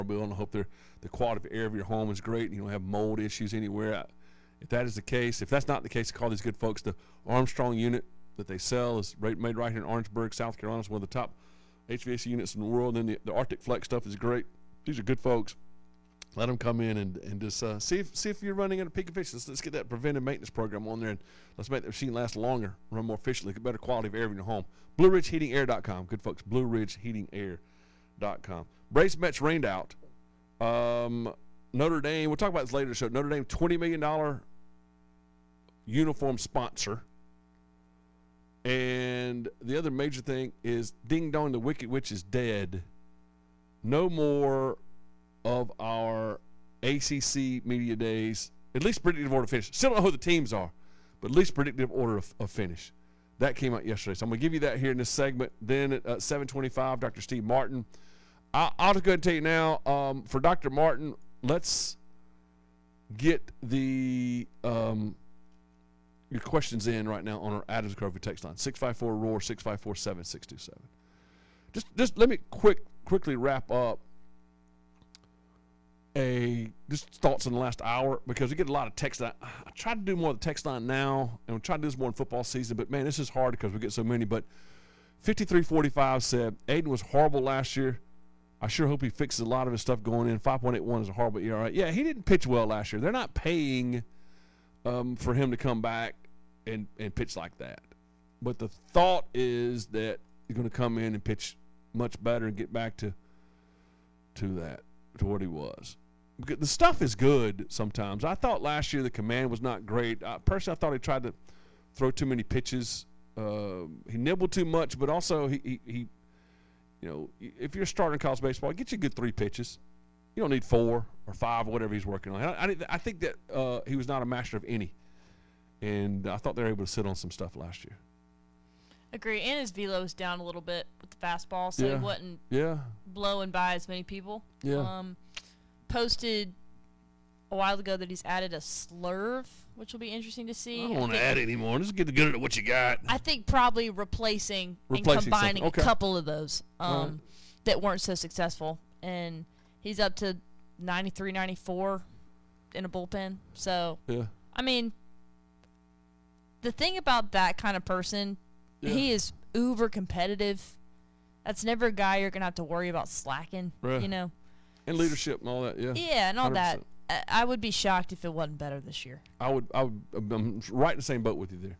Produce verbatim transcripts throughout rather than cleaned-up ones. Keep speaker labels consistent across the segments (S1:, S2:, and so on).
S1: bill, and I hope the quality of air of your home is great and you don't have mold issues anywhere. I, if that is the case, if that's not the case, call these good folks. The Armstrong unit that they sell is right, made right here in Orangeburg, South Carolina. It's one of the top H V A C units in the world. And then the, the Arctic Flex stuff is great. These are good folks. Let them come in and, and just uh, see if see if you're running at a peak efficiency. Let's, let's get that preventive maintenance program on there, and let's make the machine last longer, run more efficiently, get better quality of air in your home. Blue Ridge Heating Air dot com. Good folks, Blue Ridge Heating Air dot com. Braves Mets rained out. Um, Notre Dame, we'll talk about this later in the show. Notre Dame, twenty million dollars uniform sponsor. And the other major thing is Ding Dong, the Wicked Witch is dead. No more of our A C C media days, at least predictive order of finish. Still don't know who the teams are, but at least predictive order of, of finish. That came out yesterday. So I'm going to give you that here in this segment. Then at uh, seven twenty-five, Doctor Steve Martin. I, I'll just go ahead and tell you now, um, for Doctor Martin, let's get the um, your questions in right now on our Adams Grove text line, six five four R O A R, six five four, seven six two seven. Just, just let me quick, quickly wrap up a just thoughts in the last hour, because we get a lot of text. I, I try to do more of the text line now, and we try to do this more in football season, but man, this is hard because we get so many. But fifty-three forty-five said Aiden was horrible last year. I sure hope he fixes a lot of his stuff going in. five point eight one is a horrible E R A. Yeah, he didn't pitch well last year. They're not paying um, for him to come back and, and pitch like that. But the thought is that he's going to come in and pitch much better and get back to to that, to what he was. The stuff is good sometimes. I thought last year the command was not great. I, personally, I thought he tried to throw too many pitches. Uh, he nibbled too much, but also he, he, he, you know, if you're starting college baseball, get you a good three pitches. You don't need four or five or whatever he's working on. I, I, I think that uh, he was not a master of any, and I thought they were able to sit on some stuff last year.
S2: Agree, and his velo was down a little bit with the fastball, so
S1: yeah.
S2: he wasn't
S1: yeah.
S2: blowing by as many people.
S1: Yeah.
S2: Um, posted a while ago that he's added a slurve, which will be interesting to see.
S1: I don't want to add anymore. Just get good at what you got.
S2: I think probably replacing,
S1: replacing
S2: and combining
S1: okay.
S2: a couple of those um,
S1: right.
S2: that weren't so successful. And he's up to ninety-three, ninety-four in a bullpen. So,
S1: yeah.
S2: I mean, the thing about that kind of person,
S1: yeah.
S2: he is uber competitive. That's never a guy you're going to have to worry about slacking,
S1: right.
S2: you know.
S1: And leadership and all that, yeah.
S2: Yeah, and all
S1: one hundred percent.
S2: that. I would be shocked if it wasn't better this year.
S1: I would, I would, I'm right in the same boat with you there.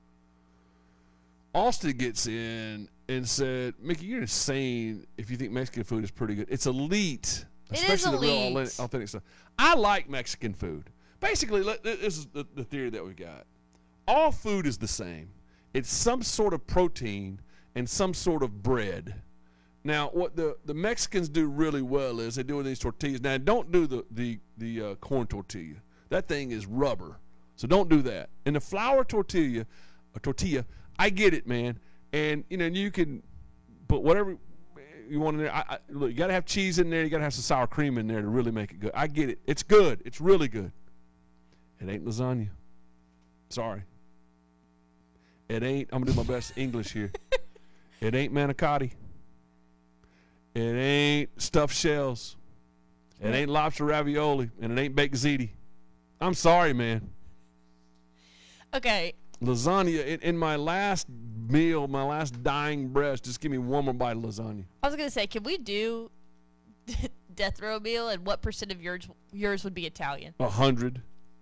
S1: Austin gets in and said, Mickey, you're insane if you think Mexican food is pretty good. It's elite.
S2: It
S1: especially
S2: is
S1: the
S2: elite.
S1: real authentic stuff. I like Mexican food. Basically, this is the, the theory that we got. All food is the same. It's some sort of protein and some sort of bread. Now, what the, the Mexicans do really well is they do these tortillas. Now, don't do the the the uh, corn tortilla. That thing is rubber, so don't do that. And the flour tortilla, a tortilla, I get it, man. And you know, you can put whatever you want in there. I, I, look, you got to have cheese in there. You got to have some sour cream in there to really make it good. I get it. It's good. It's really good. It ain't lasagna. Sorry. It ain't. I'm gonna do my best English here. It ain't manicotti. It ain't stuffed shells. It ain't lobster ravioli, and it ain't baked ziti. I'm sorry, man.
S2: Okay.
S1: Lasagna, in, in my last meal, my last dying breath, just give me one more bite of lasagna.
S2: I was going to say, can we do death row meal, and what percent of yours yours would be Italian?
S1: A hundred.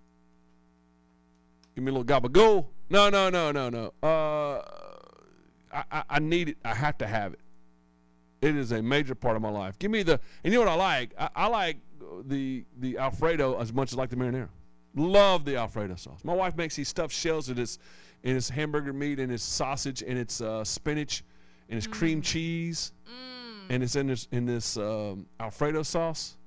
S1: Give me a little gabagool. No, no, no, no, no. Uh, I, I, I need it. I have to have it. It is a major part of my life. Give me the, and you know what I like? I, I like the the Alfredo as much as I like the marinara. Love the Alfredo sauce. My wife makes these stuffed shells in its, in its hamburger meat and its sausage and its uh, spinach and its mm. cream cheese.
S2: Mm.
S1: And it's in this, in this um, Alfredo sauce.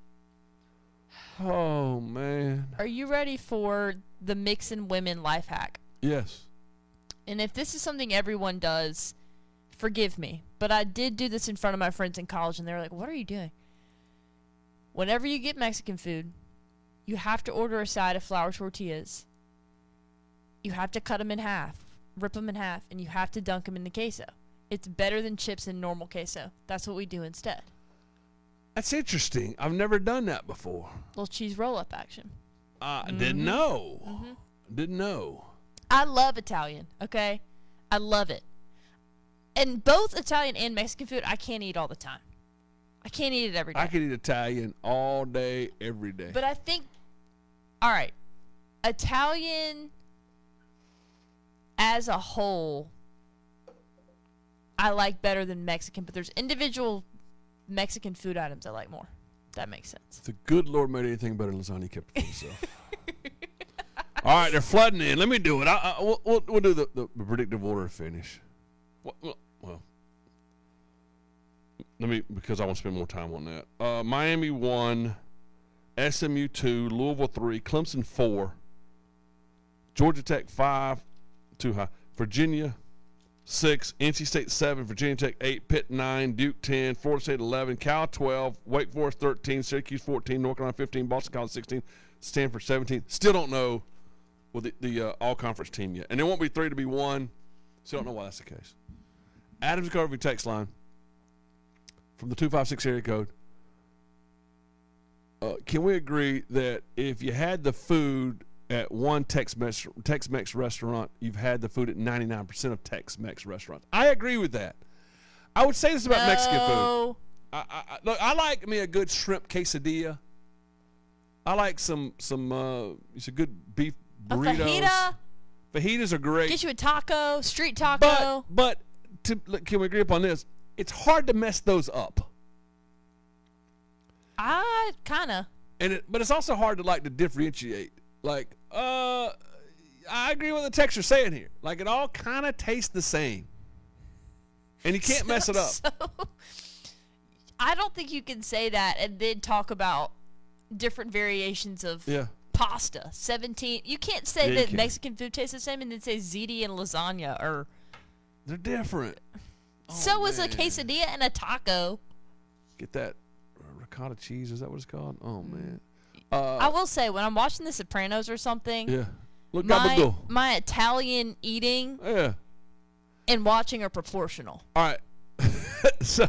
S1: Oh, man.
S2: Are you ready for the Mixin' Women life hack?
S1: Yes.
S2: And if this is something everyone does, forgive me. But I did do this in front of my friends in college, and they were like, what are you doing? Whenever you get Mexican food, you have to order a side of flour tortillas. You have to cut them in half, rip them in half, and you have to dunk them in the queso. It's better than chips and normal queso. That's what we do instead.
S1: That's interesting. I've never done that before.
S2: Little cheese roll-up action.
S1: I
S2: Mm-hmm.
S1: didn't know. Didn't know.
S2: I love Italian, okay? I love it. And both Italian and Mexican food, I can't eat all the time. I can't eat it every day.
S1: I could eat Italian all day, every day.
S2: But I think, all right, Italian as a whole, I like better than Mexican. But there's individual Mexican food items I like more. If that makes sense.
S1: The good Lord made anything better than lasagna, he kept it for himself. All right, they're flooding in. Let me do it. I, I, we'll, we'll, we'll do the, the, the predictive order of finish. Well, well, well, let me, because I want to spend more time on that. Uh, Miami one, S M U two, Louisville three, Clemson four, Georgia Tech five, too high, Virginia six, N C State seven, Virginia Tech eight, Pitt nine, Duke ten, Florida State eleven, Cal twelve, Wake Forest thirteen, Syracuse fourteen, North Carolina fifteen, Boston College sixteen, Stanford seventeen. Still don't know well, the, the uh, all-conference team yet. And there won't be three to be one. Still don't know why that's the case. Adams Covey text line from the two five six area code. Uh, can we agree that if you had the food at one Tex-Mex, Tex-Mex restaurant, you've had the food at ninety-nine percent of Tex-Mex restaurants? I agree with that. I would say this about
S2: no.
S1: Mexican food. I, I, I, look, I like me a good shrimp quesadilla. I like some some uh, some good beef burritos.
S2: A fajita.
S1: Fajitas are great.
S2: Get you a taco, street taco.
S1: But, but to, look, can we agree upon this? It's hard to mess those up.
S2: I kind of.
S1: And it, but it's also hard to like to differentiate. Like, uh, I agree with the text you're saying here. Like, it all kind of tastes the same, and you can't
S2: so,
S1: mess it up.
S2: So, I don't think you can say that and then talk about different variations of
S1: Yeah.
S2: pasta. Seventeen. You can't say
S1: Yeah, you
S2: that
S1: can.
S2: Mexican food tastes the same and then say ziti and lasagna or.
S1: They're different. Oh,
S2: so is a
S1: man.
S2: quesadilla and a taco.
S1: Get that ricotta cheese. Is that what it's called? Oh man. Uh,
S2: I will say when I'm watching The Sopranos or something,
S1: yeah. Look,
S2: my,
S1: gabagool.
S2: my Italian eating
S1: Yeah.
S2: and watching are proportional.
S1: All right. So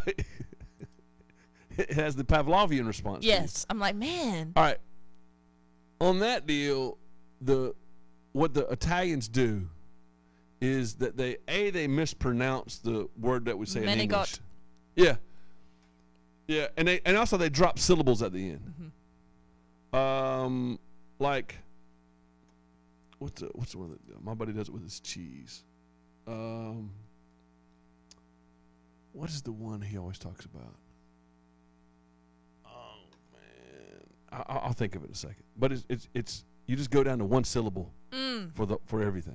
S1: it has the Pavlovian response.
S2: Yes, I'm like, man.
S1: All right. On that deal, the what the Italians do is that they a they mispronounce the word that we say in
S2: Menegot.
S1: English. Yeah. Yeah, and they and also they drop syllables at the end.
S2: Mm-hmm.
S1: Um, like what's the, what's the one that my buddy does it with his cheese? Um, what is the one he always talks about? Oh man, I, I'll think of it in a second. But it's it's it's you just go down to one syllable
S2: Mm.
S1: for the for everything.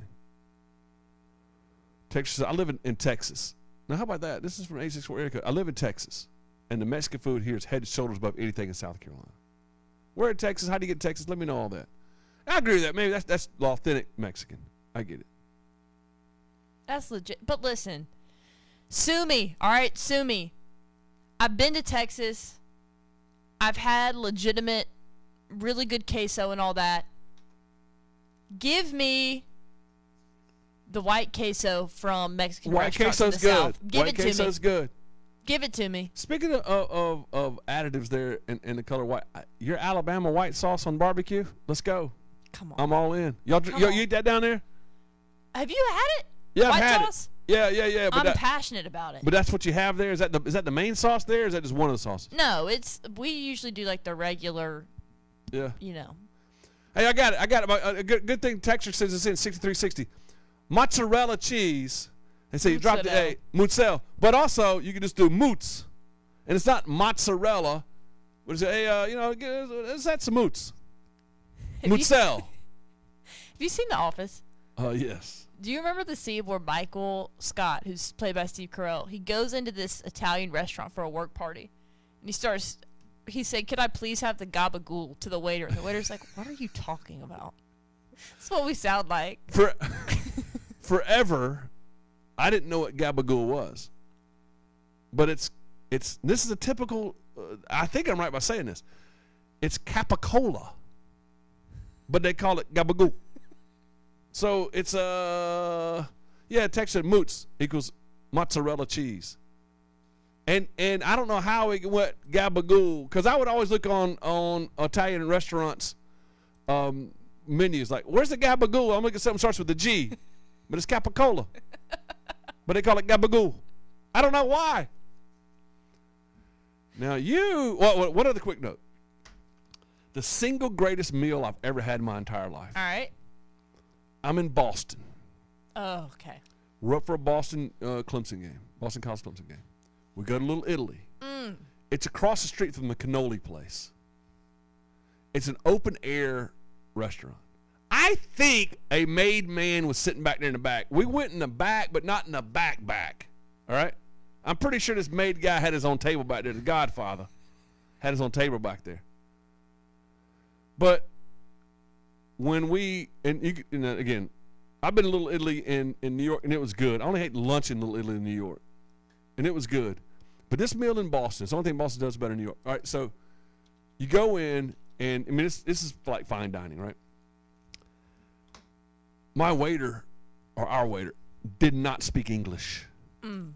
S1: Texas, I live in, in Texas. Now, how about that? This is from eight six four area code. I live in Texas, and the Mexican food here is head and shoulders above anything in South Carolina. Where in Texas? How do you get to Texas? Let me know all that. I agree with that. Maybe that's that's the authentic Mexican. I get it.
S2: That's legit. But listen, sue me. All right, sue me. I've been to Texas. I've had legitimate, really good queso and all that. Give me the white queso from Mexican
S1: White
S2: restaurants in
S1: queso's
S2: the
S1: good.
S2: South. Give
S1: White
S2: it to me.
S1: queso's good.
S2: Give it to me.
S1: Speaking of of, of additives there in, in the color white, your Alabama white sauce on barbecue. Let's go.
S2: Come on.
S1: I'm all in. Y'all,
S2: Come
S1: y'all
S2: on.
S1: you eat that down there?
S2: Have you had it?
S1: Yeah, I've
S2: White
S1: had
S2: sauce?
S1: it. Yeah, yeah, yeah. But
S2: I'm
S1: that,
S2: passionate about it.
S1: but that's what you have there. Is that the is that the main sauce there? Or is that just one of the sauces?
S2: No, it's we usually do like the regular,
S1: Yeah.
S2: you know.
S1: Hey, I got it. I got it. A good, good thing Texture says it's in sixty-three sixty. Mozzarella cheese. They say you drop the A. Mozzarella. But also, you can just do moots. And it's not mozzarella. What is it? Hey, uh, you know, let's add some moots.
S2: Have you-
S1: Mozzarella.
S2: Have you seen The Office?
S1: Uh, yes.
S2: Do you remember the scene where Michael Scott, who's played by Steve Carell, he goes into this Italian restaurant for a work party, and he starts. He said, "Could I please have the gabagool?" to the waiter, and the waiter's like, "What are you talking about?" That's what we sound like.
S1: For forever, I didn't know what gabagool was. But it's it's this is a typical. Uh, I think I'm right by saying this. It's capicola, but they call it gabagool. So it's uh yeah, Texas moots equals mozzarella cheese. And and I don't know how it went gabagool, because I would always look on, on Italian restaurants um, menus like, where's the gabagool? I'm looking at something that starts with a G, but it's capicola. But they call it gabagool. I don't know why. Now you, what, what other quick note? The single greatest meal I've ever had in my entire life.
S2: All right.
S1: I'm in Boston.
S2: Oh, okay.
S1: We're up for a Boston uh, Clemson game, Boston College Clemson game. We go to Little Italy.
S2: Mm.
S1: It's across the street from the cannoli place. It's an open air restaurant. I think a made man was sitting back there in the back. We went in the back, but not in the back back. All right? I'm pretty sure this made guy had his own table back there. The Godfather had his own table back there. But when we, and you, you know, again, I've been to Little Italy in, in New York, and it was good. I only ate lunch in Little Italy in New York, and it was good. But this meal in Boston, it's the only thing Boston does better than New York. All right, so you go in, and I mean, this, this is like fine dining, right? My waiter, or our waiter, did not speak English.
S2: Mm.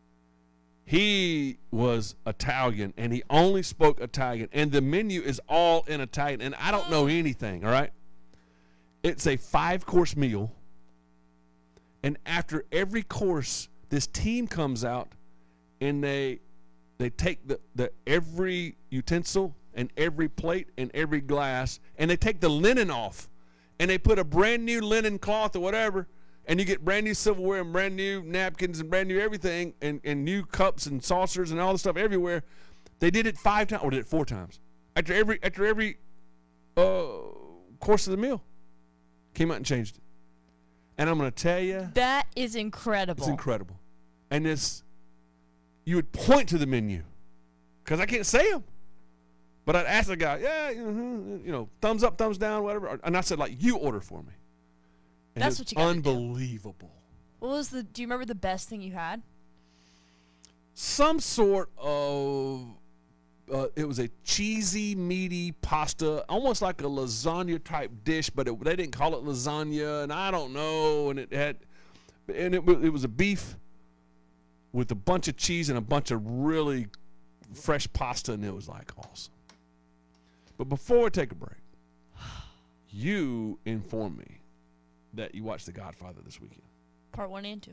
S1: He was Italian, and he only spoke Italian, and the menu is all in Italian, and I don't know anything, all right? It's a five-course meal, and after every course, this team comes out, and they they take the, the every utensil and every plate and every glass, and they take the linen off, and they put a brand new linen cloth or whatever, and you get brand new silverware and brand new napkins and brand new everything, and, and new cups and saucers and all this stuff everywhere. They did it five times, or did it four times. After every after every uh, course of the meal, came out and changed it. And I'm going to tell you,
S2: That is incredible.
S1: it's incredible. And this, you would point to the menu, because I can't say them. But I'd ask the guy, yeah, you know, thumbs up, thumbs down, whatever. And I said, like, you order for me. And
S2: That's
S1: it's
S2: what you gotta do.
S1: unbelievable.
S2: What was the? Do you remember the best thing you had?
S1: Some sort of, uh, it was a cheesy, meaty pasta, almost like a lasagna type dish, but it, they didn't call it lasagna, and I don't know. And it had, and it, it was a beef with a bunch of cheese and a bunch of really fresh pasta, and it was like awesome. But before we take a break, you inform me that you watched The Godfather this weekend.
S2: Part one and two.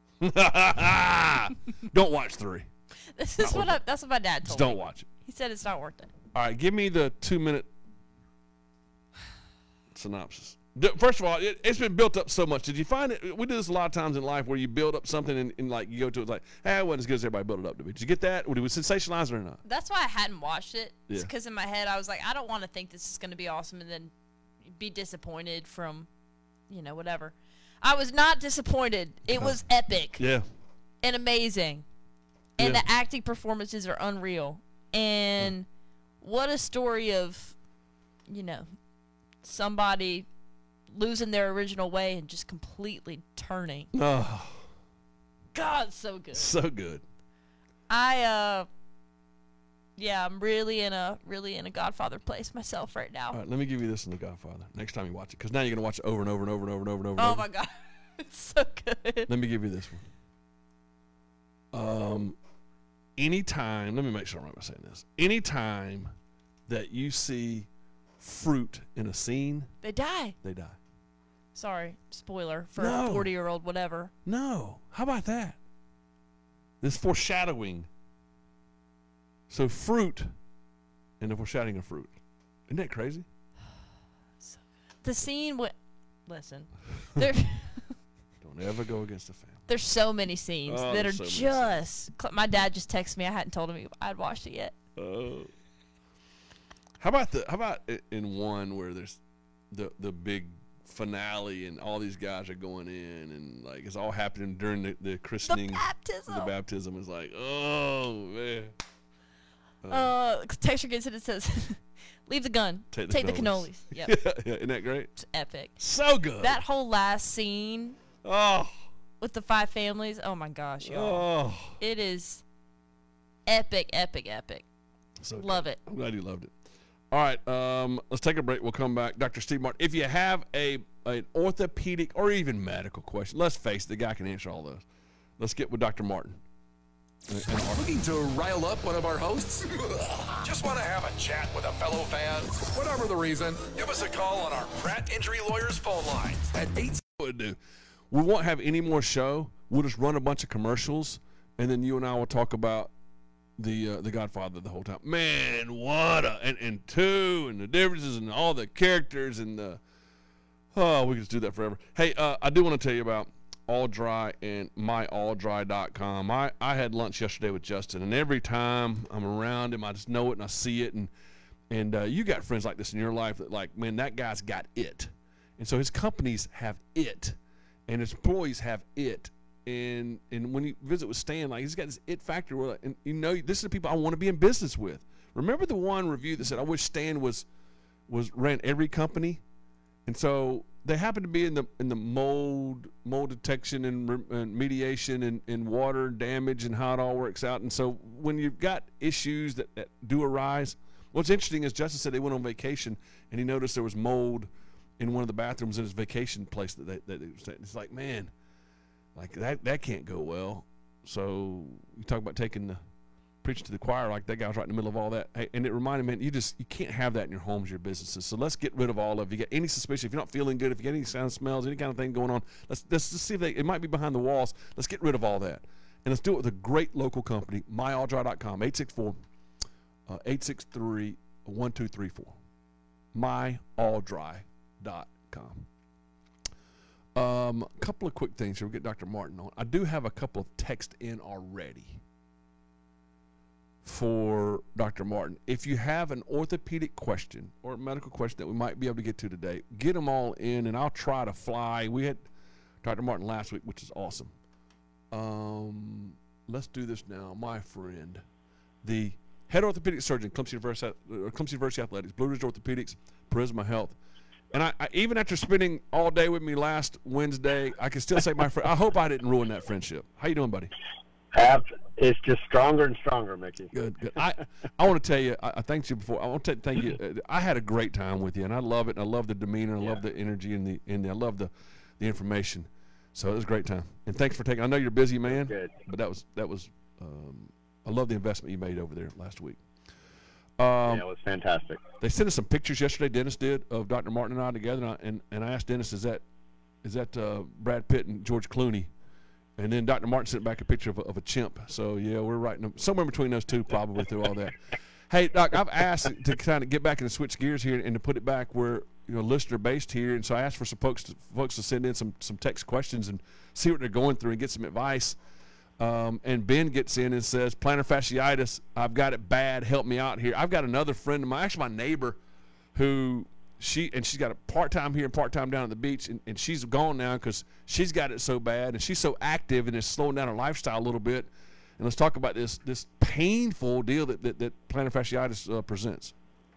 S1: Don't watch three.
S2: This is what I, that's what my dad
S1: Just
S2: told
S1: don't
S2: me.
S1: watch it.
S2: He said it's not worth it.
S1: All right, give me the two-minute synopsis. D- First of all, it, it's been built up so much. Did you find it? We do this a lot of times in life where you build up something and, and like you go to it, it's like, hey, it wasn't as good as everybody built it up to be. Did you get that? Or did we sensationalize it or not?
S2: That's why I hadn't watched it.
S1: Yeah.
S2: Because in my head I was like, I don't want to think this is going to be awesome and then be disappointed from, you know, whatever. I was not disappointed. It was epic
S1: Yeah.
S2: and amazing. And
S1: Yeah.
S2: the acting performances are unreal. And what a story of, you know, somebody losing their original way and just completely turning.
S1: Oh,
S2: God, so good.
S1: so good.
S2: I uh yeah, I'm really in a really in a Godfather place myself right now.
S1: All right, let me give you this in The Godfather next time you watch it, because now you're going to watch it over and over and over and over and over and over.
S2: Oh
S1: and
S2: my
S1: over.
S2: God. It's so good.
S1: Let me give you this one. Um, anytime, let me make sure I'm right by saying this. Anytime that you see fruit in a scene,
S2: They die.
S1: they die.
S2: Sorry, spoiler for
S1: No.
S2: a forty-year-old whatever.
S1: No. How about that? This foreshadowing. So fruit and the foreshadowing of fruit. Isn't that crazy?
S2: The scene with listen. There
S1: Don't ever go against the family.
S2: there's so many scenes
S1: Oh,
S2: that are
S1: there's so many
S2: just cl- my dad just texted me. I hadn't told him I'd watched it yet.
S1: Oh. How about the? How about i- in one where there's the the big finale and all these guys are going in and like it's all happening during the, the
S2: The
S1: christening,
S2: baptism.
S1: the baptism is like, oh man.
S2: Uh, texture gets it. It says, "Leave the gun.
S1: Take
S2: Take
S1: the
S2: the
S1: cannolis."
S2: cannolis." Yep,
S1: yeah, yeah, isn't that great?
S2: it's epic.
S1: So good.
S2: That whole last scene
S1: oh,
S2: with the five families. Oh my gosh, y'all!
S1: oh,
S2: It is epic, epic, epic.
S1: so good.
S2: Love it.
S1: I'm glad you loved it. All right, um, let's take a break. We'll come back. Doctor Steve Martin, if you have a an orthopedic or even medical question, let's face it, the guy can answer all those. Let's get with Doctor Martin. And, and our,
S3: Looking to rile up one of our hosts? Just want to have a chat with a fellow fan? Whatever the reason, give us a call on our Pratt Injury Lawyers phone line at eight.
S1: would do. We won't have any more show. We'll just run a bunch of commercials, and then you and I will talk about the uh, the Godfather the whole time. Man, what a and, and two and the differences and all the characters and the oh, we could just do that forever. Hey, uh, I do want to tell you about All Dry and my all dry dot com. I, I had lunch yesterday with Justin, and every time I'm around him, I just know it and I see it. And and uh, you got friends like this in your life that like, man, that guy's got it. And so his companies have it, and his employees have it. And and when you visit with Stan, like he's got this it factor. Where, and you know, this is the people I want to be in business with. Remember the one review that said, "I wish Stan was was ran every company," and so they happen to be in the in the mold mold detection and, and mediation and, and water damage and how it all works out. And so when you've got issues that, that do arise, what's interesting is Justin said they went on vacation and he noticed there was mold in one of the bathrooms in his vacation place that they, that they stayed. It's like, man, like that that can't go well. So you talk about taking the preaching to the choir, like that guy was right in the middle of all that. Hey, and it reminded me, man, you just you can't have that in your homes, your businesses. So let's get rid of all of it. If you get any suspicion, if you're not feeling good, if you get any sound smells, any kind of thing going on, let's let's just see if they, it might be behind the walls. Let's get rid of all that. And let's do it with a great local company, my all dry dot com, eight six four, eight six three, one two three four, my all dry dot com. Um, a couple of quick things here. We'll get Doctor Martin on. I do have a couple of texts in already for Doctor Martin. If you have an orthopedic question or a medical question that we might be able to get to today, get them all in, and I'll try to fly. We had Doctor Martin last week, which is awesome. Um, let's do this now, my friend. The head orthopedic surgeon, Clemson University, uh, Clemson University Athletics, Blue Ridge Orthopedics, Prisma Health. And I, I, even after spending all day with me last Wednesday, I can still say my friend. I hope I didn't ruin that friendship. How you doing, buddy?
S4: It's just stronger and stronger, Mickey.
S1: Good, good. I, I want to tell you, I, I thanked you before. I want to thank you. Uh, I had a great time with you, and I love it. And I love the demeanor. I
S4: Yeah.
S1: love the energy and the and the, I love the, the information. So it was a great time. And thanks for taking. I know you're a busy man,
S4: Good.
S1: but that was that was. Um, I love the investment you made over there last week. Um,
S4: Yeah, it was fantastic.
S1: They sent us some pictures yesterday. Dennis did of Doctor Martin and I together, and I, and, and I asked Dennis, "Is that is that uh, Brad Pitt and George Clooney?" And then Doctor Martin sent back a picture of a, of a chimp. So yeah, we're right in, somewhere between those two, probably through all that. Hey, Doc, I've asked to kind of get back and switch gears here and to put it back where you know listener based here, and so I asked for some folks to, folks to send in some some text questions and see what they're going through and get some advice. Um, and Ben gets in and says, plantar fasciitis, I've got it bad. Help me out here. I've got another friend of mine, actually my neighbor, who she and she's got a part-time here and part-time down at the beach, and, and she's gone now because she's got it so bad, and she's so active and it's slowing down her lifestyle a little bit. And let's talk about this this painful deal that, that, that plantar fasciitis uh, presents.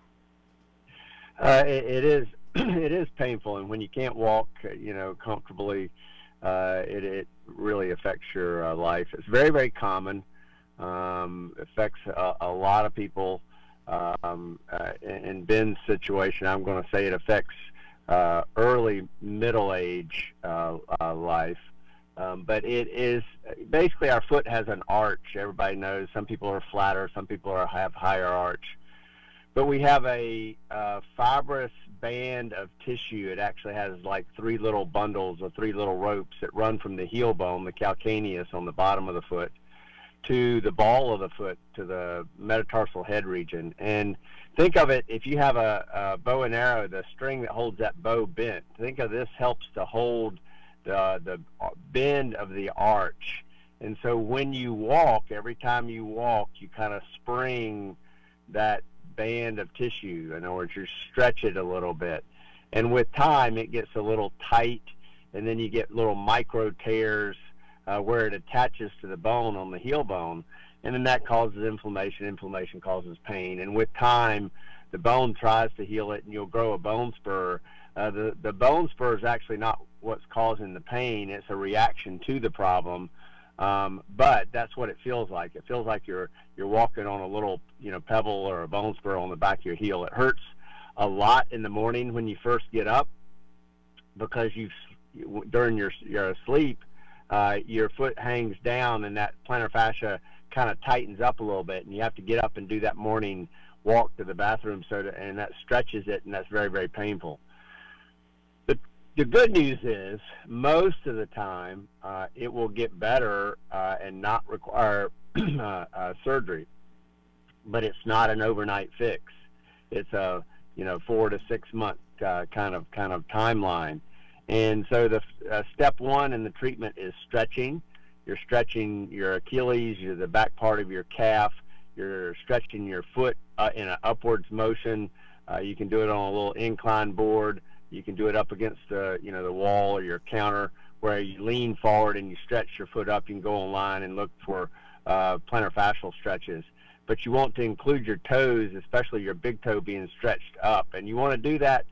S4: Uh, it, it is it is painful, and when you can't walk, you know, comfortably, uh, it it really affects your uh, life. It's very very common. Um, affects a, a lot of people. Um, uh, in, in Ben's situation, I'm going to say it affects uh, early middle age uh, uh, life. Um, but it is basically our foot has an arch. Everybody knows some people are flatter, some people are have higher arch. But we have a uh, fibrous band of tissue. It actually has like three little bundles or three little ropes that run from the heel bone, the calcaneus on the bottom of the foot, to the ball of the foot, to the metatarsal head region. And think of it, if you have a, a bow and arrow, the string that holds that bow bent, think of this helps to hold the, the bend of the arch. And so when you walk, every time you walk, you kind of spring that band of tissue. In other words, you stretch it a little bit. And with time, it gets a little tight, and then you get little micro tears Uh, where it attaches to the bone on the heel bone, and then that causes inflammation. Inflammation causes pain, and with time, the bone tries to heal it, and you'll grow a bone spur. Uh, the the bone spur is actually not what's causing the pain; it's a reaction to the problem. Um, but that's what it feels like. It feels like you're you're walking on a little you know pebble or a bone spur on the back of your heel. It hurts a lot in the morning when you first get up because you've during your you're asleep. Uh, your foot hangs down, and that plantar fascia kind of tightens up a little bit, and you have to get up and do that morning walk to the bathroom, so to, and that stretches it, and that's very, very painful. The, the good news is most of the time uh, it will get better uh, and not require uh, uh, surgery, but it's not an overnight fix. It's a you know four to six month uh, kind of kind of timeline, and so the uh, step one in the treatment is stretching. You're stretching your Achilles, you're the back part of your calf. You're stretching your foot uh, in an upwards motion. Uh, you can do it on a little incline board. You can do it up against the, you know, the wall or your counter, where you lean forward and you stretch your foot up. You can go online and look for uh, plantar fascial stretches. But you want to include your toes, especially your big toe being stretched up. And you want to do that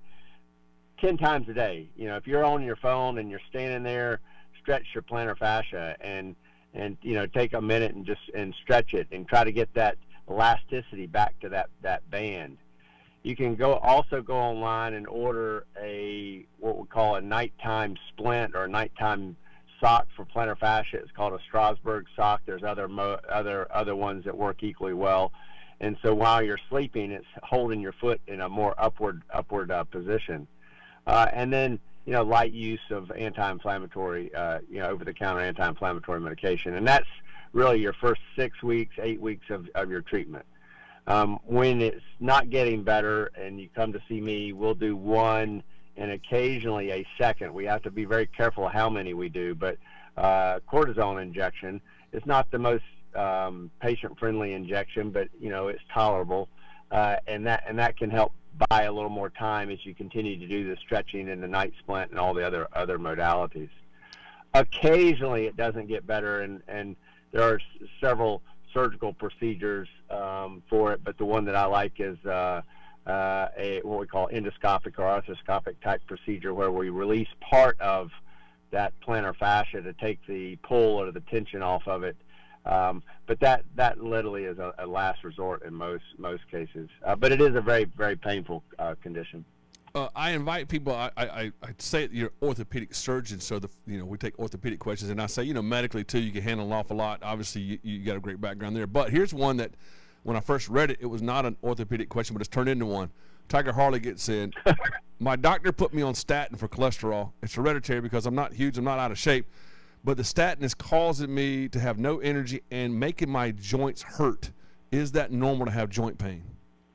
S4: ten times a day. You know, if you're on your phone and you're standing there, stretch your plantar fascia and and you know take a minute and just and stretch it and try to get that elasticity back to that that band. You can go also go online and order a what we call a nighttime splint or a nighttime sock for plantar fascia. It's called a Strasbourg sock. There's other mo- other other ones that work equally well. And so while you're sleeping, it's holding your foot in a more upward upward uh, position. Uh, and then you know, light use of anti-inflammatory, uh, you know, over-the-counter anti-inflammatory medication. And that's really your first six weeks, eight weeks of, of your treatment. Um, when it's not getting better and you come to see me, we'll do one and occasionally a second. We have to be very careful how many we do, but uh, cortisone injection is not the most um, patient-friendly injection, but, you know, it's tolerable. Uh, and that and that can help buy a little more time as you continue to do the stretching and the night splint and all the other other modalities. Occasionally it doesn't get better, and, and there are s- several surgical procedures um, for it, but the one that I like is uh, uh, a what we call endoscopic or arthroscopic type procedure, where we release part of that plantar fascia to take the pull or the tension off of it. Um, but that, that literally is a, a last resort in most most cases. Uh, but it is a very, very painful uh, condition.
S1: Uh, I invite people. I, I, I say that you're orthopedic surgeon, so the you know we take orthopedic questions, and I say you know medically too, you can handle an awful lot. Obviously, you, you got a great background there. But here's one that, when I first read it, it was not an orthopedic question, but it's turned into one. Tiger Harley gets in. My doctor put me on statin for cholesterol. It's hereditary because I'm not huge. I'm not out of shape. But the statin is causing me to have no energy and making my joints hurt. Is that normal to have joint pain?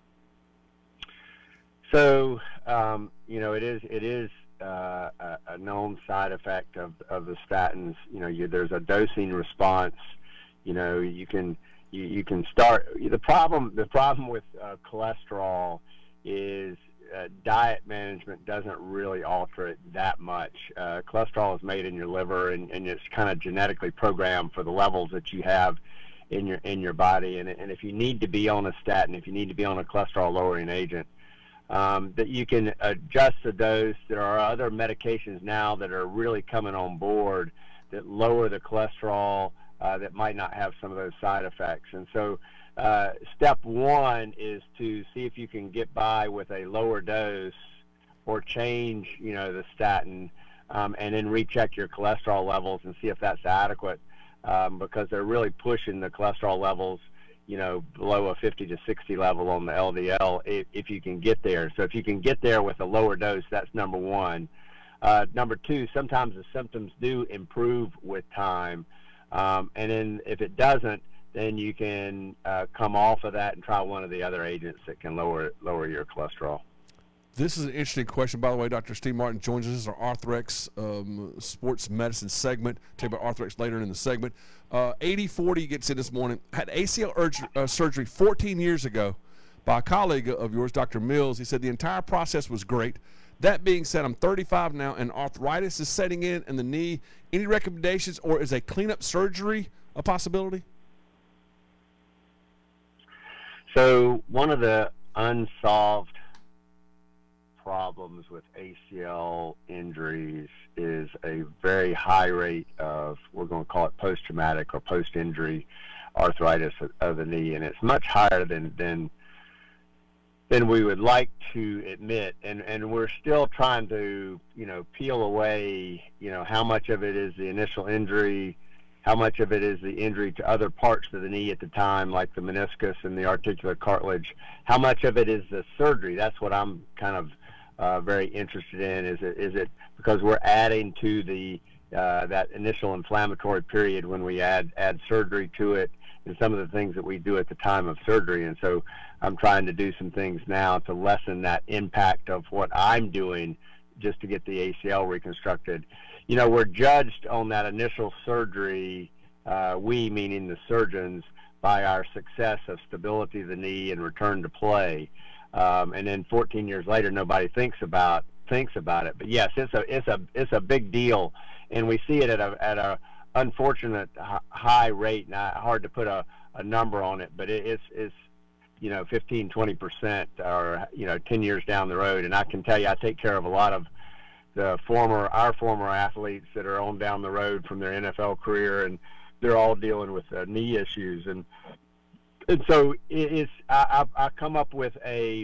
S4: So, um, you know, it is it is uh, a, a known side effect of, of the statins. You know, you, there's a dosing response. You know, you can you, you can start. The problem the problem with uh, cholesterol is Uh, diet management doesn't really alter it that much. Uh, cholesterol is made in your liver, and, and it's kind of genetically programmed for the levels that you have in your in your body. And, and if you need to be on a statin, if you need to be on a cholesterol lowering agent, um, that you can adjust the dose. There are other medications now that are really coming on board that lower the cholesterol uh, that might not have some of those side effects. And so Uh, step one is to see if you can get by with a lower dose or change, you know, the statin, um, and then recheck your cholesterol levels and see if that's adequate, um, because they're really pushing the cholesterol levels, you know, below a fifty to sixty level on the L D L if, if you can get there. So if you can get there with a lower dose, that's number one. Uh, number two, sometimes the symptoms do improve with time, um, and then if it doesn't, then you can uh, come off of that and try one of the other agents that can lower lower your cholesterol.
S1: This is an interesting question. By the way, Doctor Steve Martin joins us. This is our Arthrex um, sports medicine segment. Talk about Arthrex later in the segment. Uh, eighty forty gets in this morning. Had A C L urge, uh, surgery fourteen years ago by a colleague of yours, Doctor Mills. He said the entire process was great. That being said, I'm thirty-five now, and arthritis is setting in in the knee. Any recommendations, or is a cleanup surgery a possibility?
S4: So one of the unsolved problems with A C L injuries is a very high rate of, we're going to call it post-traumatic or post-injury arthritis of the knee, and it's much higher than than than we would like to admit, and and we're still trying to, you know, peel away, you know, how much of it is the initial injury, how much of it is the injury to other parts of the knee at the time, like the meniscus and the articular cartilage. How much of it is the surgery? That's what I'm kind of uh, very interested in. Is it is it because we're adding to the uh, that initial inflammatory period when we add add surgery to it, and some of the things that we do at the time of surgery. And so I'm trying to do some things now to lessen that impact of what I'm doing just to get the A C L reconstructed. You know, we're judged on that initial surgery, uh, we meaning the surgeons, by our success of stability of the knee and return to play. Um, and then fourteen years later, nobody thinks about thinks about it. But yes, it's a it's a it's a big deal, and we see it at a at a unfortunate high rate. And I, hard to put a, a number on it, but it, it's it's you know fifteen, twenty percent, or you know ten years down the road. And I can tell you, I take care of a lot of the former, our former athletes that are on down the road from their N F L career, and they're all dealing with uh, knee issues. And and so it's, I, I come up with a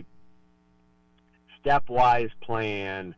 S4: stepwise plan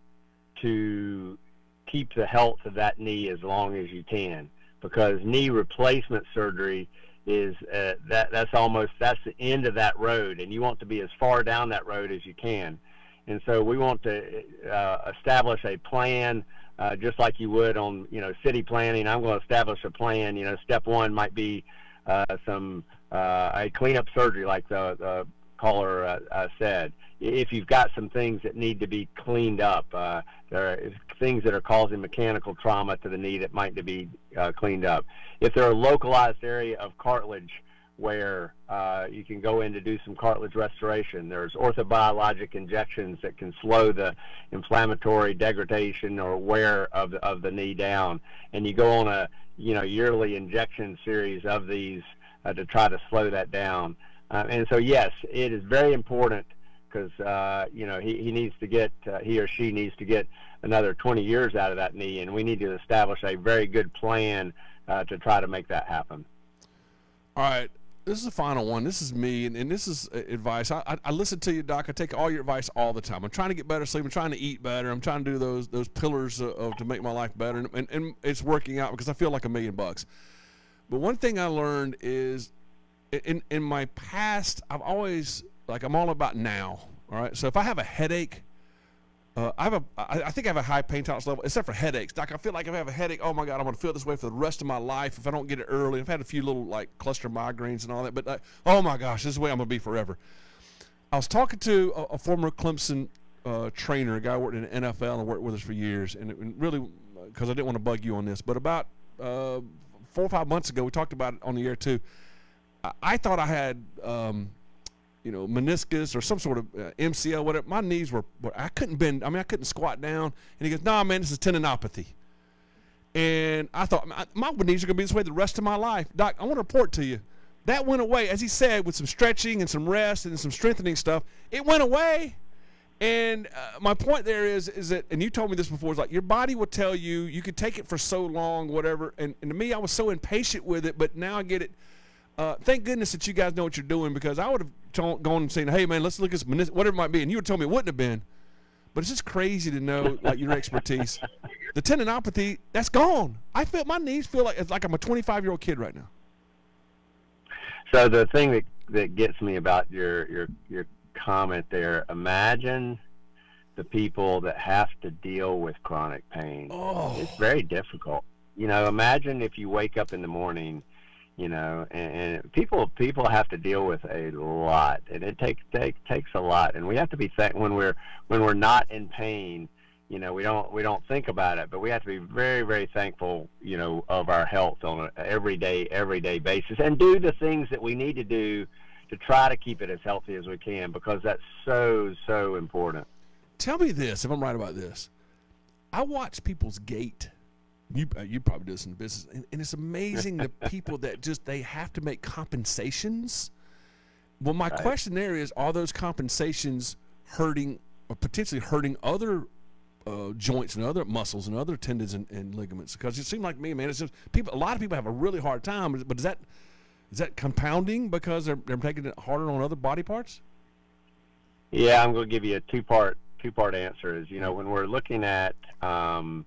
S4: to keep the health of that knee as long as you can, because knee replacement surgery is uh, that that's almost, that's the end of that road, and you want to be as far down that road as you can. And so we want to uh, establish a plan, uh, just like you would on, you know, city planning. I'm going to establish a plan. You know, step one might be uh, some uh, a cleanup surgery, like the, the caller uh, uh, said. If you've got some things that need to be cleaned up, uh, there are things that are causing mechanical trauma to the knee that might need to be uh, cleaned up. If there are localized area of cartilage where uh, you can go in to do some cartilage restoration. There's orthobiologic injections that can slow the inflammatory degradation or wear of the, of the knee down. And you go on a you know yearly injection series of these uh, to try to slow that down. Uh, and so, yes, it is very important, because uh, you know he, he needs to get, uh, he or she needs to get another twenty years out of that knee, and we need to establish a very good plan uh, to try to make that happen.
S1: All right. This is the final one. This is me, and, and this is advice. I, I, I listen to you, Doc. I take all your advice all the time. I'm trying to get better sleep. I'm trying to eat better. I'm trying to do those those pillars of, of to make my life better, and, and, and it's working out because I feel like a million bucks. But one thing I learned is, in in my past, I've always, like, I'm all about now. All right. So if I have a headache, uh, I have a I, I think I have a high pain tolerance level, except for headaches. Doc, I feel like if I have a headache, oh my God, I'm going to feel this way for the rest of my life if I don't get it early. I've had a few little, like, cluster migraines and all that, but uh, oh my gosh, this is the way I'm going to be forever. I was talking to a, a former Clemson uh, trainer, a guy who worked in the N F L and worked with us for years, and, it, and really, because I didn't want to bug you on this, but about uh, four or five months ago, we talked about it on the air too. I, I thought I had, um, you know, meniscus or some sort of uh, M C L, whatever. My knees were, were, I couldn't bend, I mean, I couldn't squat down. And he goes, nah, man, this is tendinopathy. And I thought, my, my knees are going to be this way the rest of my life. Doc, I want to report to you, that went away, as he said, with some stretching and some rest and some strengthening stuff. It went away. And uh, my point there is, is that, and you told me this before, is like your body will tell you, you could take it for so long, whatever. And, and to me, I was so impatient with it, but now I get it. Uh, thank goodness that you guys know what you're doing, because I would have t- gone and said, hey, man, let's look at this, menis- whatever it might be. And you would tell me it wouldn't have been. But it's just crazy to know, like, your expertise. The tendinopathy, that's gone. I feel, my knees feel like it's like I'm a twenty-five-year-old kid right now.
S4: So the thing that, that gets me about your, your, your comment there, imagine the people that have to deal with chronic pain.
S1: Oh.
S4: It's very difficult. You know, imagine if you wake up in the morning, you know, and, and people people have to deal with a lot, and it takes take, takes a lot, and we have to be th- when we're when we're not in pain, you know, we don't we don't think about it, but we have to be very very thankful, you know, of our health on an everyday everyday basis, and do the things that we need to do to try to keep it as healthy as we can, because that's so so important.
S1: Tell me this, if I'm right about this. I watch people's gait. You uh, you probably do this in business, and, and it's amazing the people that just, they have to make compensations. Well, my
S4: Right.
S1: question there is, are those compensations hurting or potentially hurting other uh, joints and other muscles and other tendons and, and ligaments? Because it seems like me, man, it's just people. A lot of people have a really hard time, but is that is that compounding because they're they're taking it harder on other body parts?
S4: Yeah, I'm going to give you a two part two part answer. Is, you know, when we're looking at um,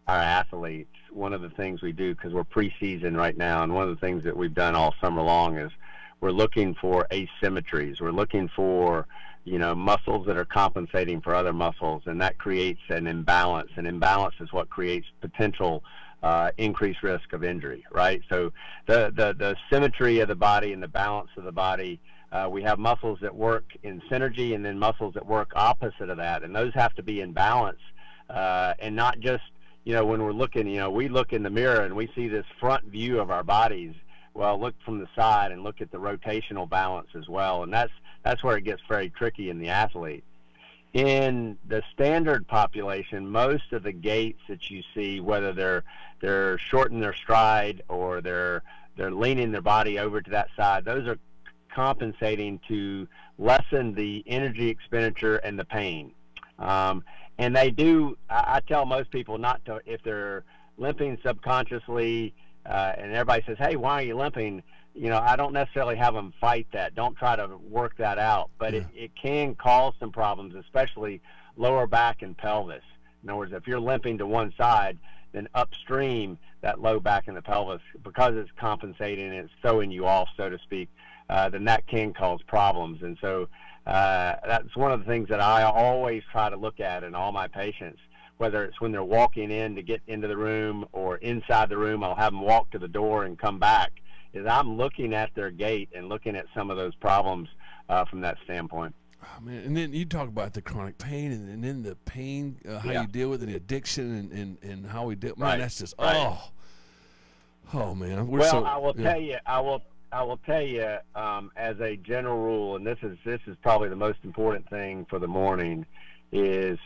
S4: our athletes, one of the things we do, because we're preseason right now, and one of the things that we've done all summer long is we're looking for asymmetries. We're looking for, you know, muscles that are compensating for other muscles, and that creates an imbalance. And imbalance is what creates potential uh, increased risk of injury, right? So the, the, the symmetry of the body and the balance of the body, uh, we have muscles that work in synergy and then muscles that work opposite of that, and those have to be in balance, uh, and not just, you know, when we're looking, you know, we look in the mirror and we see this front view of our bodies. Well, look from the side and look at the rotational balance as well, and that's that's where it gets very tricky in the athlete. In the standard population, most of the gaits that you see, whether they're they're shortening their stride or they're they're leaning their body over to that side, those are compensating to lessen the energy expenditure and the pain. Um, and they do. I, I tell most people not to, if they're limping subconsciously. Uh, and everybody says, hey, why are you limping? You know, I don't necessarily have them fight that. Don't try to work that out. But yeah. it, it can cause some problems, especially lower back and pelvis. In other words, if you're limping to one side, then upstream, that low back and the pelvis, because it's compensating and it's throwing you off, so to speak, uh, then that can cause problems. And so uh, that's one of the things that I always try to look at in all my patients. Whether it's when they're walking in to get into the room or inside the room, I'll have them walk to the door and come back, is I'm looking at their gait and looking at some of those problems uh, from that standpoint.
S1: Oh, man. And then you talk about the chronic pain and, and then the pain, uh, how yeah. you deal with it, the addiction, and, and, and how we deal. Man,
S4: right.
S1: that's just,
S4: right.
S1: oh. Oh, man. We're
S4: well,
S1: so,
S4: I will
S1: yeah.
S4: tell you, I will I will tell you um, as a general rule, and this is this is probably the most important thing for the morning, is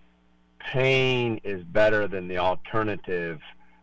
S4: pain is better than the alternative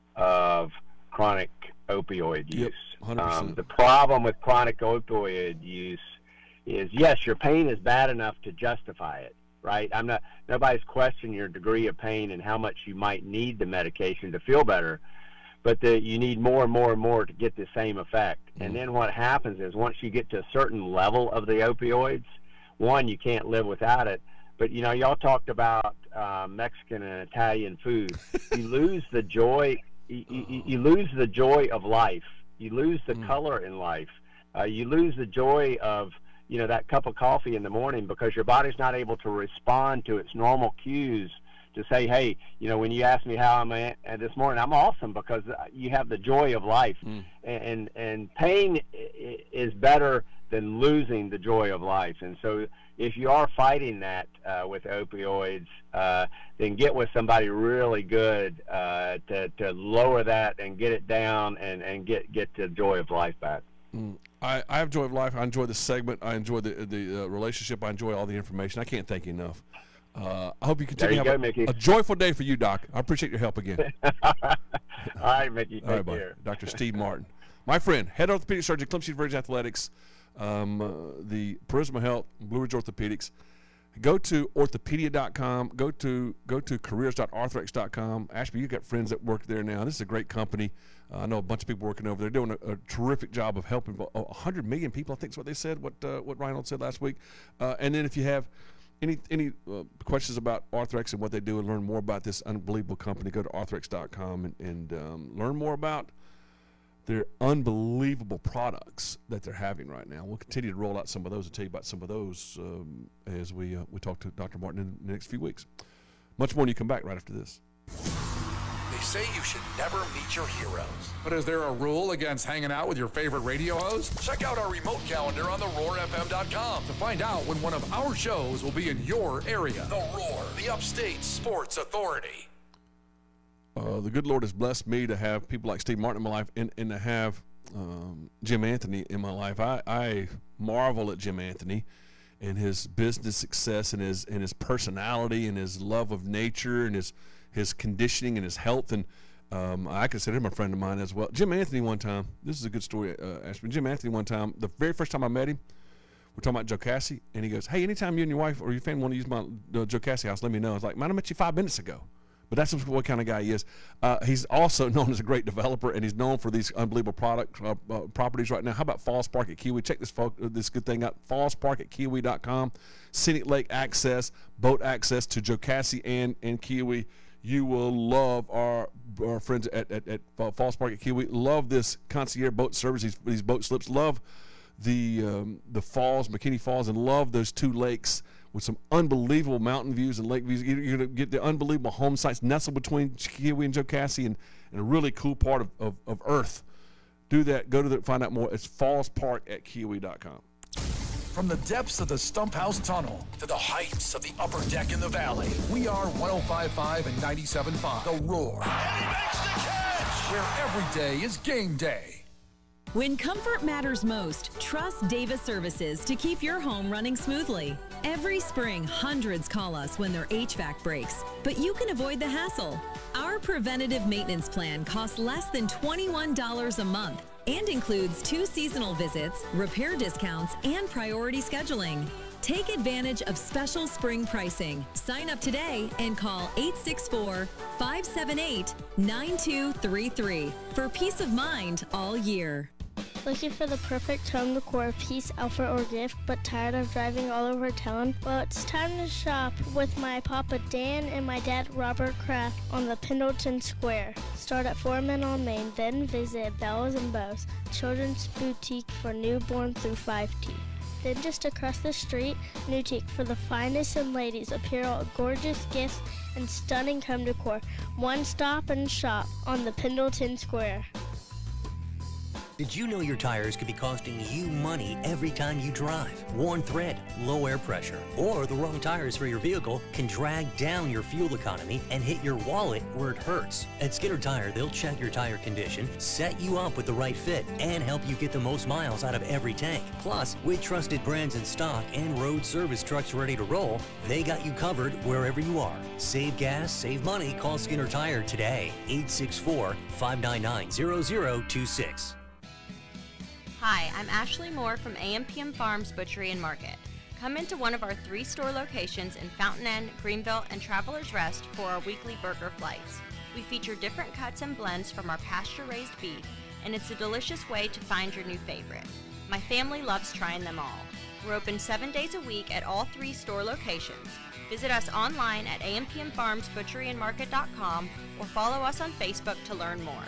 S4: of chronic opioid use.
S1: Yep,
S4: um, the problem with chronic opioid use is, yes, your pain is bad enough to justify it, right? I'm not. Nobody's questioning your degree of pain and how much you might need the medication to feel better, but that you need more and more and more to get the same effect. Mm. And then what happens is, once you get to a certain level of the opioids, one, you can't live without it. But, you know, y'all talked about uh, Mexican and Italian food. You lose the joy. You, you, you lose the joy of life. You lose the mm. color in life. Uh, you lose the joy of, you know, that cup of coffee in the morning, because your body's not able to respond to its normal cues to say, hey, you know, when you ask me how I'm at, uh, this morning, I'm awesome, because you have the joy of life. Mm. And, and pain is better than losing the joy of life. And so if you are fighting that uh, with opioids, uh, then get with somebody really good uh, to, to lower that and get it down and, and get, get the joy of life back.
S1: Mm. I, I have joy of life. I enjoy the segment. I enjoy the, the uh, relationship. I enjoy all the information. I can't thank you enough. Uh, I hope you continue to have
S4: go,
S1: a,
S4: Mickey.
S1: a joyful day for you, Doc. I appreciate your help again.
S4: All right, Mickey. Take
S1: all right,
S4: care.
S1: Doctor Steve Martin. My friend, head orthopedic surgeon, Clemson Virgin Athletics, um, uh, the Prisma Health, Blue Ridge Orthopedics. Go to orthopedia dot com. Go to go to careers dot arthrex dot com. Ashby, you've got friends that work there now. This is a great company. Uh, I know a bunch of people working over there. They're doing a, a terrific job of helping one hundred million people, I think is what they said, what uh, what Reinhold said last week. Uh, and then if you have any any uh, questions about Arthrex and what they do, and learn more about this unbelievable company, go to arthrex dot com and, and um, learn more about their unbelievable products that they're having right now. We'll continue to roll out some of those and tell you about some of those um, as we uh, we talk to Doctor Martin in the next few weeks. Much more when you come back right after this.
S3: They say you should never meet your heroes. But is there a rule against hanging out with your favorite radio host? Check out our remote calendar on the roar f m dot com to find out when one of our shows will be in your area. The Roar, the Upstate Sports Authority.
S1: Uh, the good Lord has blessed me to have people like Steve Martin in my life, and, and to have um, Jim Anthony in my life. I, I marvel at Jim Anthony and his business success and his and his personality and his love of nature and his his conditioning and his health. And um, I consider him a friend of mine as well. Jim Anthony one time, this is a good story, uh, Ashby. Jim Anthony one time, the very first time I met him, we're talking about Joe Cassie, and he goes, hey, anytime you and your wife or your family want to use my uh, Joe Cassie house, let me know. I was like, man, I met you five minutes ago. But that's what kind of guy he is. Uh, he's also known as a great developer, and he's known for these unbelievable product uh, uh, properties right now. How about Falls Park at Kiwi? Check this folk, uh, this good thing out, falls park at kiwi dot com. Scenic Lake access, boat access to Jocassee and, and Kiwi. You will love our our friends at, at, at Falls Park at Kiwi. Love this concierge boat service, these, these boat slips. Love the um, the falls, McKinney Falls, and love those two lakes with some unbelievable mountain views and lake views. You're going to get the unbelievable home sites nestled between Kiwi and Jocassee, and, and a really cool part of, of, of Earth. Do that. Go to the, find out more. It's falls park at kiwi dot com.
S3: From the depths of the Stump House Tunnel to the heights of the upper deck in the valley, we are one oh five point five and ninety-seven point five. The Roar. And he makes the catch! Where every day is game day.
S5: When comfort matters most, trust Davis Services to keep your home running smoothly. Every spring, hundreds call us when their H V A C breaks, but you can avoid the hassle. Our preventative maintenance plan costs less than twenty-one dollars a month and includes two seasonal visits, repair discounts, and priority scheduling. Take advantage of special spring pricing. Sign up today and call eight six four, five seven eight, nine two three three for peace of mind all year.
S6: Looking for the perfect home decor piece, offer, or gift, but tired of driving all over town? Well, it's time to shop with my Papa Dan and my dad Robert Kraft on the Pendleton Square. Start at Foreman on Main, then visit Bells and Bows, children's boutique for newborn through five T. Then just across the street, Newtique for the finest in ladies apparel, gorgeous gifts, and stunning home decor. One stop and shop on the Pendleton Square.
S7: Did you know your tires could be costing you money every time you drive? Worn thread, low air pressure, or the wrong tires for your vehicle can drag down your fuel economy and hit your wallet where it hurts. At Skinner Tire, they'll check your tire condition, set you up with the right fit, and help you get the most miles out of every tank. Plus, with trusted brands in stock and road service trucks ready to roll, they got you covered wherever you are. Save gas, save money, call Skinner Tire today. eight six four, five nine nine, zero zero two six.
S8: Hi, I'm Ashley Moore from A M P M Farms Butchery and Market. Come into one of our three store locations in Fountain End, Greenville, and Travelers Rest for our weekly burger flights. We feature different cuts and blends from our pasture-raised beef, and it's a delicious way to find your new favorite. My family loves trying them all. We're open seven days a week at all three store locations. Visit us online at A M P M farms butchery and market dot com or follow us on Facebook to learn more.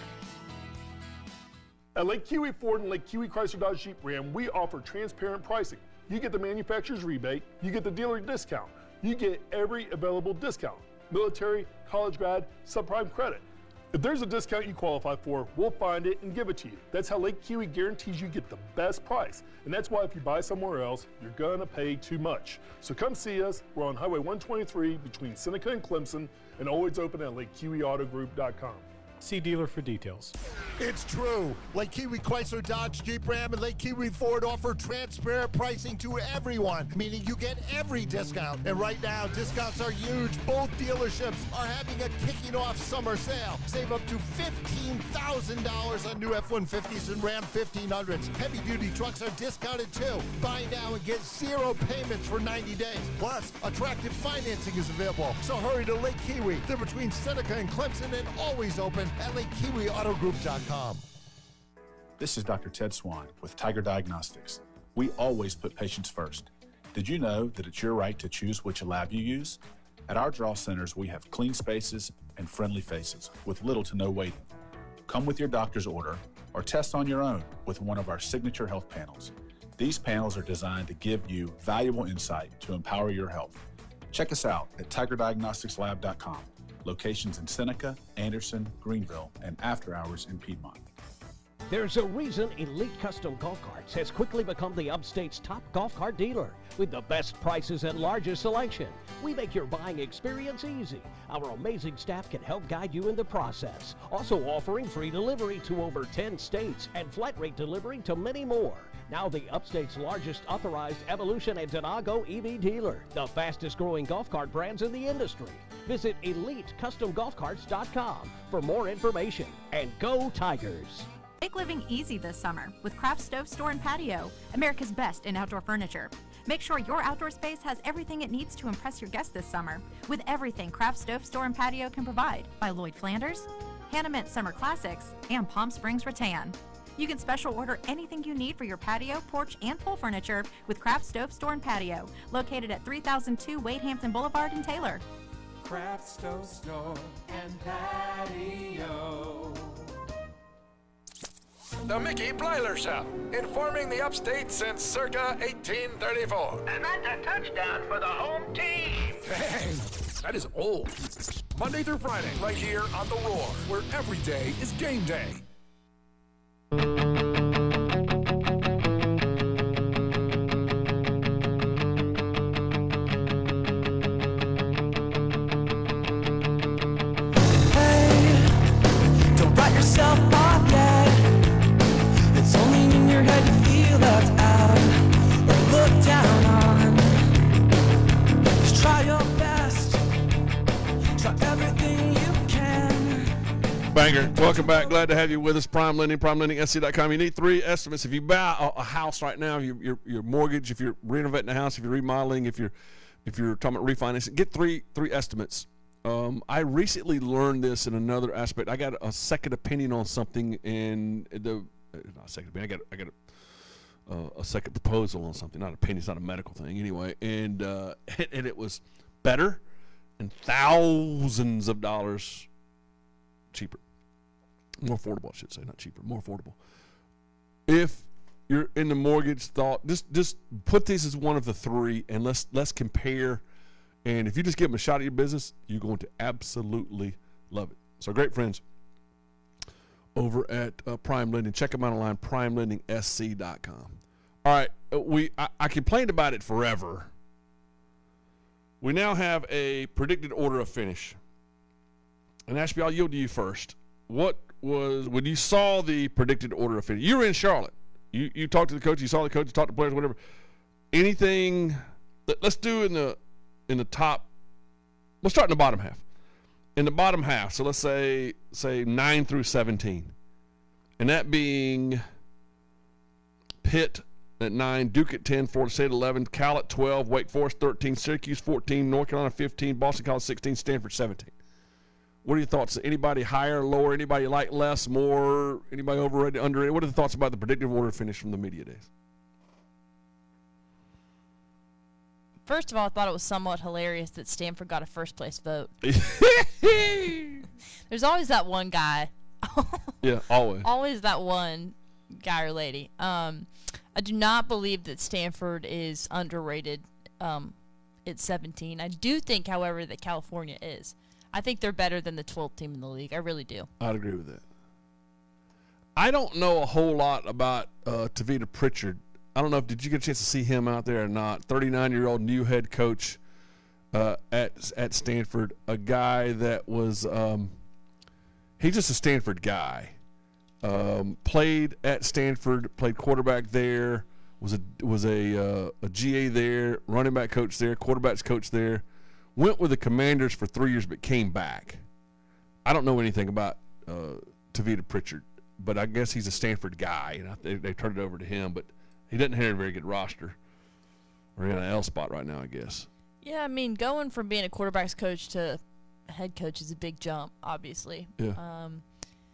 S9: At Lake Kiwi Ford and Lake Kiwi Chrysler Dodge Jeep Ram, we offer transparent pricing. You get the manufacturer's rebate, you get the dealer discount, you get every available discount. Military, college grad, subprime credit. If there's a discount you qualify for, we'll find it and give it to you. That's how Lake Kiwi guarantees you get the best price. And that's why if you buy somewhere else, you're gonna pay too much. So come see us. We're on Highway one twenty-three between Seneca and Clemson, and always open at lake kiwi auto group dot com.
S10: See dealer for details.
S11: It's true. Lake Kiwi Chrysler Dodge Jeep Ram and Lake Kiwi Ford offer transparent pricing to everyone, meaning you get every discount. And right now, discounts are huge. Both dealerships are having a kicking off summer sale. Save up to fifteen thousand dollars on new F one fifties and Ram fifteen hundreds. Heavy duty trucks are discounted too. Buy now and get zero payments for ninety days. Plus, attractive financing is available. So hurry to Lake Kiwi. They're between Seneca and Clemson and always open at lake kiwi auto group dot com.
S12: This is Doctor Ted Swan with Tiger Diagnostics. We always put patients first. Did you know that it's your right to choose which lab you use? At our draw centers, we have clean spaces and friendly faces with little to no waiting. Come with your doctor's order or test on your own with one of our signature health panels. These panels are designed to give you valuable insight to empower your health. Check us out at tiger diagnostics lab dot com. Locations in Seneca, Anderson, Greenville, and after hours in Piedmont.
S13: There's a reason Elite Custom Golf Carts has quickly become the Upstate's top golf cart dealer with the best prices and largest selection. We make your buying experience easy. Our amazing staff can help guide you in the process. Also offering free delivery to over ten states and flat rate delivery to many more. Now the Upstate's largest authorized Evolution and Donago E V dealer, the fastest growing golf cart brands in the industry. Visit elite custom golf carts dot com for more information, and go Tigers!
S14: Make living easy this summer with Craft Stove Store and Patio, America's best in outdoor furniture. Make sure your outdoor space has everything it needs to impress your guests this summer with everything Craft Stove Store and Patio can provide by Lloyd Flanders, Hannah Mint Summer Classics, and Palm Springs Rattan. You can special order anything you need for your patio, porch, and pool furniture with Craft Stove Store and Patio, located at three thousand two Wade Hampton Boulevard in Taylor.
S15: Craft Stove Store and Patio.
S3: The Mickey Blyler Show, informing the upstate since circa eighteen thirty-four.
S16: And that's a touchdown for the home team.
S3: Dang, that is old. Monday through Friday, right here on The Roar, where every day is game day.
S15: Hey, don't write yourself off yet. It's only in your head you feel left out or looked down on. Just try your best. Try everything you can.
S1: Banger. Welcome back. Glad to have you with us. Prime Lending, prime lending s c dot com. You need three estimates. If you buy a, a house right now, your, your your mortgage, if you're renovating a house, if you're remodeling, if you're if you're talking about refinancing, get three three estimates. Um, I recently learned this in another aspect. I got a second opinion on something, and the not a second opinion. I got I got a, uh, a second proposal on something. Not an opinion. It's not a medical thing anyway. And uh, and it was better and thousands of dollars cheaper. More affordable, I should say, not cheaper, more affordable. If you're in the mortgage thought, just just put these as one of the three, and let's let's compare. And if you just give them a shot at your business, you're going to absolutely love it. So, great friends over at uh, Prime Lending. Check them out online, prime lending s c dot com. All right, uh, we I, I complained about it forever. We now have a predicted order of finish. And Ashby, I'll yield to you first. What was, when you saw the predicted order of finish, you were in Charlotte. You you talked to the coach, you saw the coach, you talked to players, whatever. Anything, let, let's do in the in the top, let's start in the bottom half. In the bottom half, so let's say say nine through seventeen. And that being Pitt at nine, Duke at ten, Florida State at eleven, Cal at twelve, Wake Forest thirteen, Syracuse fourteen, North Carolina fifteen, Boston College sixteen, Stanford seventeen. What are your thoughts? Anybody higher, lower? Anybody like less, more? Anybody overrated, underrated? What are the thoughts about the predictive order finish from the media days?
S2: First of all, I thought it was somewhat hilarious that Stanford got a first place vote. There's always that one guy.
S1: Yeah, always.
S2: Always that one guy or lady. Um, I do not believe that Stanford is underrated um, at seventeen. I do think, however, that California is. I think they're better than the twelfth team in the league. I really do.
S1: I'd agree with that. I don't know a whole lot about uh, Tavita Pritchard. I don't know if did you get a chance to see him out there or not. thirty-nine-year-old new head coach uh, at at Stanford, a guy that was um, he's just a Stanford guy. Um, played at Stanford, played quarterback there, was a was a uh, a G A there, running back coach there, quarterbacks coach there. Went with the Commanders for three years, but came back. I don't know anything about uh, Tavita Pritchard, but I guess he's a Stanford guy, and I, they, they turned it over to him. But he doesn't have a very good roster, or in an L spot right now, I guess.
S2: Yeah, I mean, going from being a quarterback's coach to a head coach is a big jump, obviously.
S1: Yeah.
S2: Um,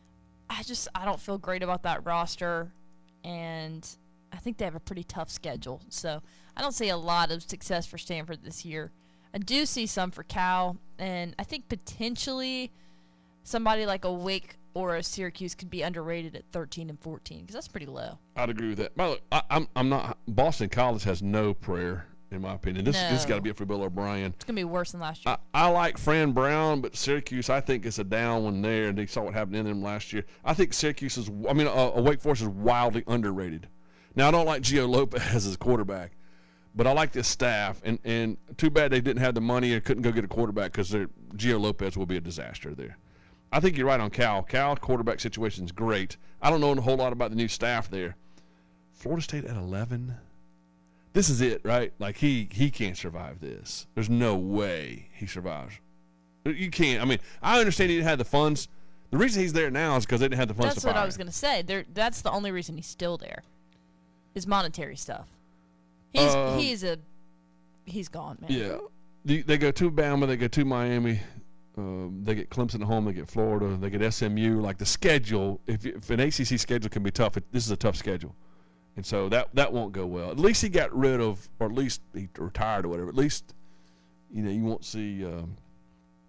S2: I just I don't feel great about that roster, and I think they have a pretty tough schedule. So I don't see a lot of success for Stanford this year. I do see some for Cal, and I think potentially somebody like a Wake or a Syracuse could be underrated at thirteen and fourteen because that's pretty low.
S1: I'd agree with that. By the way, I, I'm I'm not. Boston College has no prayer, in my opinion. This
S2: No.
S1: this got to be it for Bill O'Brien.
S2: It's gonna be worse than last year.
S1: I, I like Fran Brown, but Syracuse, I think it's a down one there, and they saw what happened in them last year. I think Syracuse is, I mean, uh, Wake Forest is wildly underrated. Now, I don't like Gio Lopez as quarterback, but I like this staff, and, and too bad they didn't have the money and couldn't go get a quarterback because Gio Lopez will be a disaster there. I think you're right on Cal. Cal quarterback situation is great. I don't know a whole lot about the new staff there. Florida State at eleven. This is it, right? Like, he, he can't survive this. There's no way he survives. You can't. I mean, I understand he didn't have the funds. The reason he's there now is because they didn't have the funds
S2: That's
S1: to
S2: what
S1: fire
S2: I was
S1: him.
S2: gonna say. There, that's the only reason he's still there. Is monetary stuff. He's
S1: Um,
S2: he's a he's gone, man.
S1: Yeah. The, they go to Bama, they go to Miami, um, they get Clemson at home, they get Florida, they get S M U. Like, the schedule, if, if an A C C schedule can be tough, it, this is a tough schedule. And so that that won't go well. At least he got rid of, or at least he retired or whatever. At least, you know, you won't see um,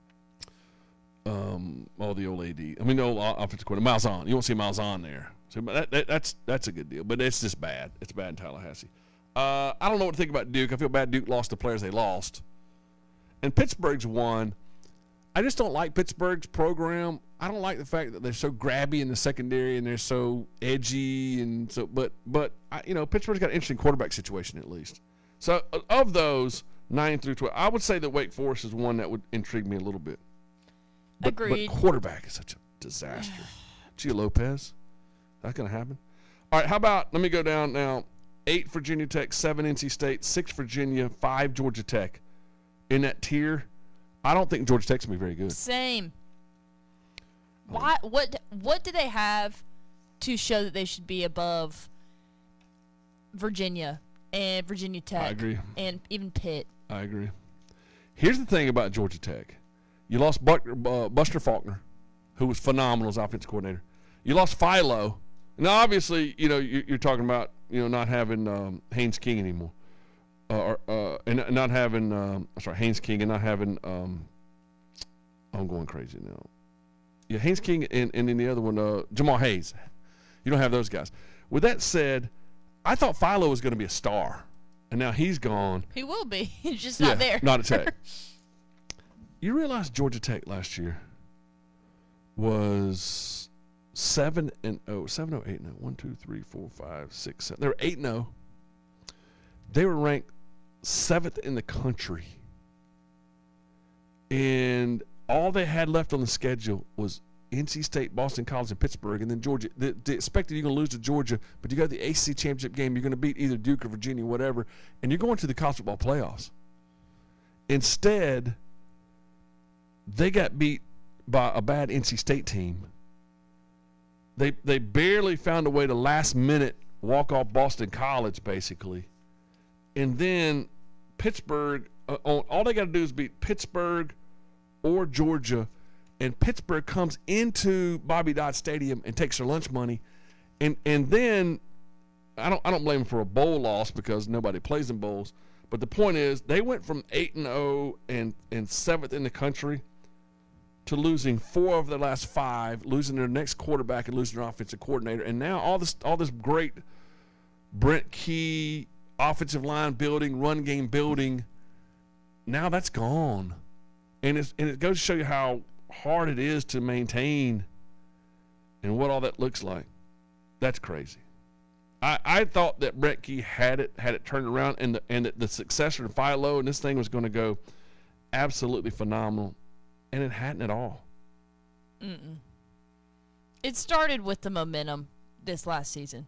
S1: um, oh, the old A D. I mean, the old offensive coordinator, Malzahn. You won't see Malzahn there. So but that, that, that's that's a good deal. But it's just bad. It's bad in Tallahassee. Uh, I don't know what to think about Duke. I feel bad Duke lost the players they lost. And Pittsburgh's won. I just don't like Pittsburgh's program. I don't like the fact that they're so grabby in the secondary and they're so edgy and so. But but I, you know, Pittsburgh's got an interesting quarterback situation at least. So of those nine through twelve, I would say that Wake Forest is one that would intrigue me a little bit. But,
S2: Agreed.
S1: But quarterback is such a disaster. Gio Lopez, that's gonna happen. All right, how about let me go down now. Eight Virginia Tech, seven N C State, six Virginia, five Georgia Tech. In that tier, I don't think Georgia Tech's gonna be very good.
S2: Same. Why? What? What do they have to show that they should be above Virginia and Virginia Tech?
S1: I agree.
S2: And even Pitt.
S1: I agree. Here's the thing about Georgia Tech: you lost Buck, uh, Buster Faulkner, who was phenomenal as offensive coordinator. You lost Philo. Now, obviously, you know you, you're talking about you know not having um, Haynes King anymore, uh, or uh, and not having um, sorry Haynes King and not having um, I'm going crazy now. Yeah, Haynes King and, and then the other one, uh, Jamal Hayes. You don't have those guys. With that said, I thought Philo was going to be a star, and now he's gone.
S2: He will be. He's just
S1: Yeah,
S2: not there.
S1: not at Tech. You realize Georgia Tech last year was seven and oh, seven oh eight and oh. One, two, three, four, five, six, seven. They were eight and oh. They were ranked seventh in the country, and all they had left on the schedule was N C State, Boston College, and Pittsburgh, and then Georgia. They, they expected you're going to lose to Georgia, but you got the A C C championship game. You're going to beat either Duke or Virginia, whatever, and you're going to the college football playoffs. Instead, they got beat by a bad N C State team. They they barely found a way to last minute walk off Boston College, basically, and then Pittsburgh. Uh, all they got to do is beat Pittsburgh or Georgia, and Pittsburgh comes into Bobby Dodd Stadium and takes their lunch money, and and then I don't I don't blame them for a bowl loss because nobody plays in bowls. But the point is, they went from eight and zero and and seventh in the country to losing four of their last five, losing their next quarterback and losing their offensive coordinator, and now all this all this great Brent Key offensive line building, run game building, now that's gone. And, it's, and it goes to show you how hard it is to maintain and what all that looks like. That's crazy. I, I thought that Brett Key had it had it turned around, and the, and the, the successor to Philo, and this thing was going to go absolutely phenomenal, and it hadn't at all.
S2: Mm-mm. It started with the momentum this last season.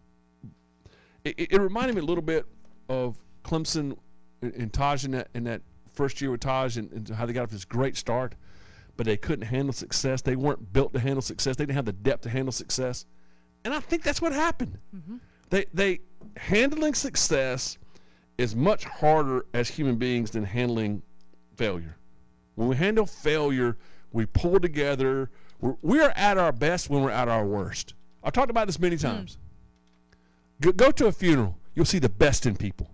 S1: It, it, it reminded me a little bit of Clemson and Taj in that, in that first year with Taj, and, and how they got off this great start, but they couldn't handle success. They weren't built to handle success. They didn't have the depth to handle success, and I think that's what happened.
S2: Mm-hmm.
S1: They they handling success is much harder as human beings than handling failure. When we handle failure, we pull together. We're, we are at our best when we're at our worst. I've talked about this many times. Mm. Go, go to a funeral. You'll see the best in people.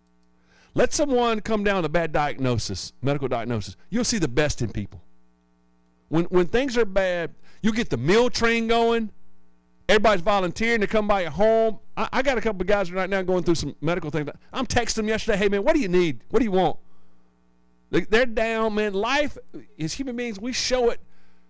S1: Let someone come down with a bad diagnosis, medical diagnosis. You'll see the best in people. When when things are bad, you get the meal train going. Everybody's volunteering to come by your home. I, I got a couple of guys right now going through some medical things. I'm texting them yesterday, hey, man, what do you need? What do you want? They, they're down, man. Life, as human beings, we show it.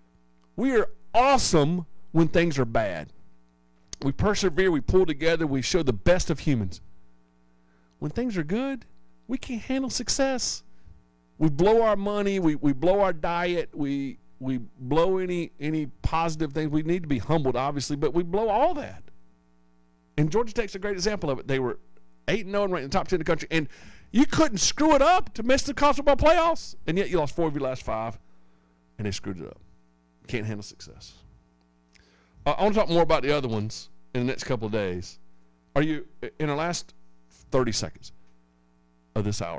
S1: We are awesome when things are bad. We persevere. We pull together. We show the best of humans. When things are good, we can't handle success. We blow our money. We, we blow our diet. We we blow any any positive things. We need to be humbled, obviously, but we blow all that. And Georgia Tech's a great example of it. They were eight and oh and ranked in the top ten in the country, and you couldn't screw it up to miss the college football playoffs, and yet you lost four of your last five, and they screwed it up. Can't handle success. Uh, I want to talk more about the other ones in the next couple of days. Are you, in the last thirty seconds of this hour,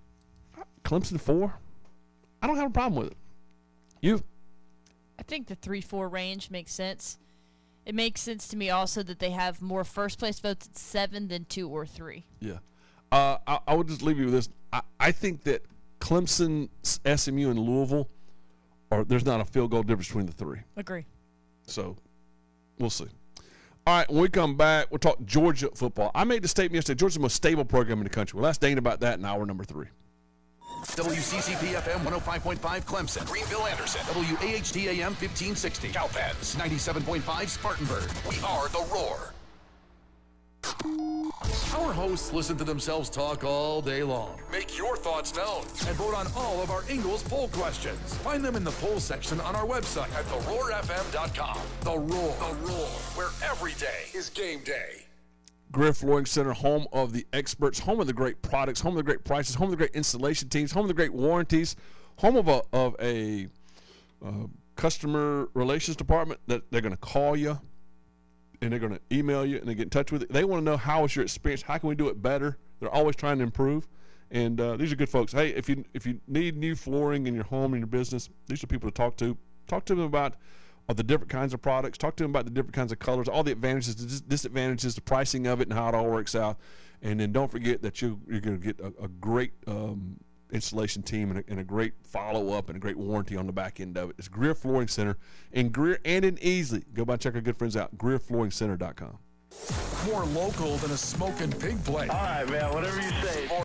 S1: Clemson four? I don't have a problem with it. You?
S2: I think the three four range makes sense. It makes sense to me also that they have more first place votes at seven than two or three.
S1: Yeah. Uh, I, I would just leave you with this. I, I think that Clemson, S M U, and Louisville or there's not a field goal difference between the three.
S2: Agree.
S1: So we'll see. All right, when we come back, we'll talk Georgia football. I made the statement yesterday, Georgia's the most stable program in the country. We'll ask Dane about that in hour number three.
S3: W C C P F M one oh five point five Clemson, Greenville Anderson, W A H T A M fifteen sixty, Cowpens, ninety-seven point five Spartanburg. We are the Roar. Our hosts listen to themselves talk all day long. Make your thoughts known and vote on all of our Ingles poll questions. Find them in the poll section on our website at the roar f m dot com. The Roar, the Roar, where every day is game day.
S1: Greer Flooring Center, home of the experts, home of the great products, home of the great prices, home of the great installation teams, home of the great warranties, home of a of a uh, customer relations department that they're going to call you and they're going to email you and they get in touch with you. They want to know how was your experience, how can we do it better. They're always trying to improve, and uh, these are good folks. Hey, if you if you need new flooring in your home and your business, these are people to talk to. Talk to them about of the different kinds of products. Talk to them about the different kinds of colors, all the advantages, the dis- disadvantages, the pricing of it, and how it all works out. And then don't forget that you, you're going to get a, a great um, installation team and a, and a great follow-up and a great warranty on the back end of it. It's Greer Flooring Center in Greer and in Easley. Go by and check our good friends out, greer flooring center dot com.
S3: More local than a smoking pig plate.
S16: All right, man, whatever you say.
S3: More